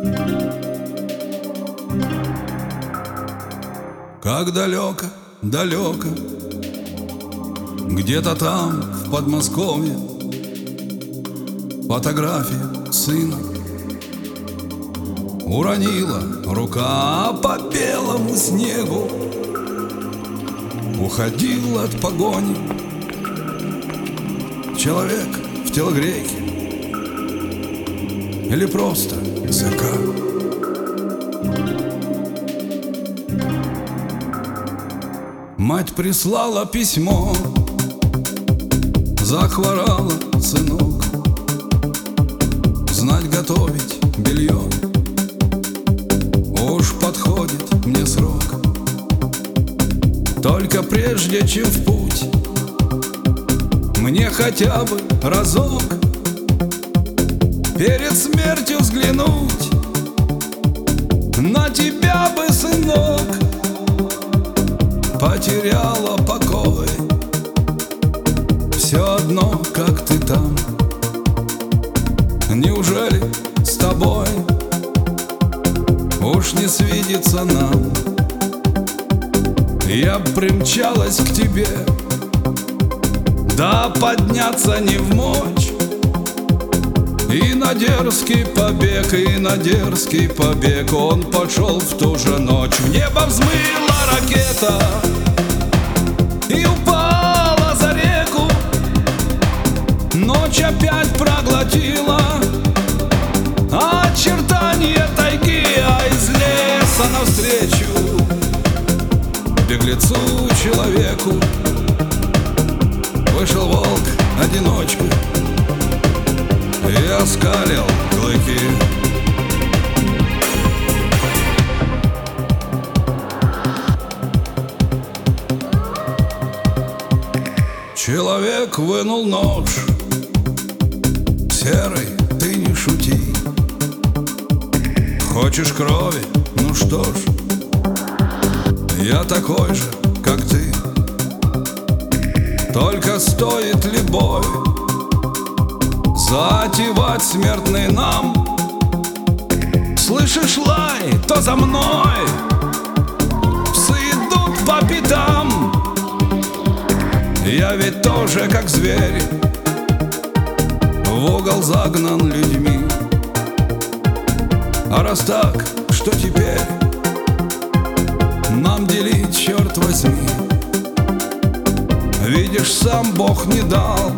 Как далеко, далеко, где-то там, в Подмосковье, фотография сына уронила рука по белому снегу. Уходил от погони человек в телогрейке или просто ЗК. Мать прислала письмо, захворала сынок, знать готовить белье, уж подходит мне срок. Только прежде чем в путь, мне хотя бы разок перед смертью взглянуть на тебя бы, сынок. Потеряла покой, все одно, как ты там. Неужели с тобой уж не свидится нам? Я примчалась к тебе, да подняться не вмочь. И на дерзкий побег он пошел в ту же ночь. В небо взмыла ракета и упала за реку. Ночь опять проглотила очертания тайги, а из леса навстречу беглецу человеку вышел волк-одиночка и оскалил клыки. Человек вынул нож: серый, ты не шути. Хочешь крови? Ну что ж, я такой же, как ты. Только стоит ли бой затевать смертный нам? Слышишь лай, то за мной псы идут по пятам. Я ведь тоже, как зверь, в угол загнан людьми. А раз так, что теперь нам делить, черт возьми? Видишь, сам Бог не дал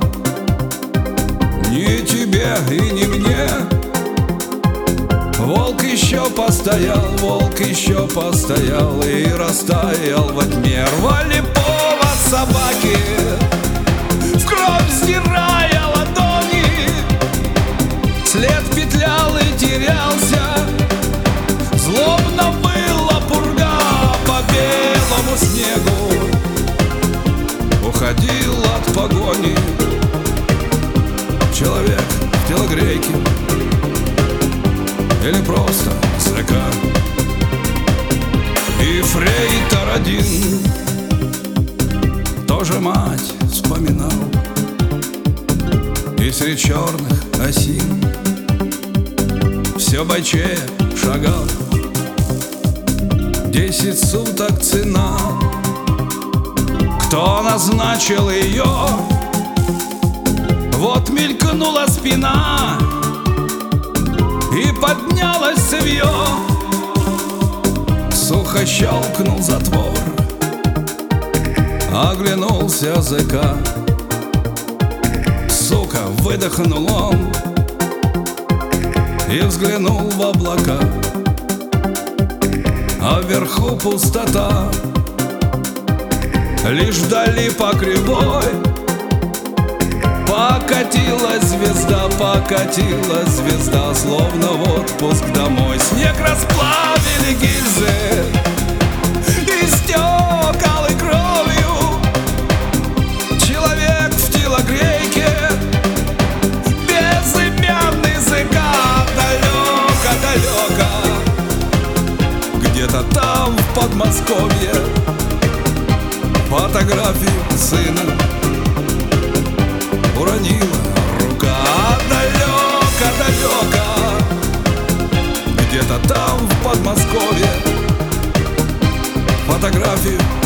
ни тебе и ни мне. Волк еще постоял и растаял во тьме. Рвали повод собаки, в кровь сдирая ладони. След петлял и терялся, злобно выла пурга по белому снегу. Уходил от погони человек в телогрейке или просто ЗК. И фрейтор один тоже мать вспоминал, и среди черных осин все бойчее шагал. 10 суток цена, кто назначил ее? Вот мелькнула спина и поднялось цевье. Сухо щелкнул затвор, оглянулся ЗК. Сука, выдохнул он и взглянул в облака. А вверху пустота, лишь вдали по кривой покатилась звезда, словно в отпуск домой. Снег расплавили гильзы и стек алой кровью. Человек в телогрейке, безымянный ЗК. Далеко, где-то там, в Подмосковье, фотографии сына уронила рука. Далеко, фотографии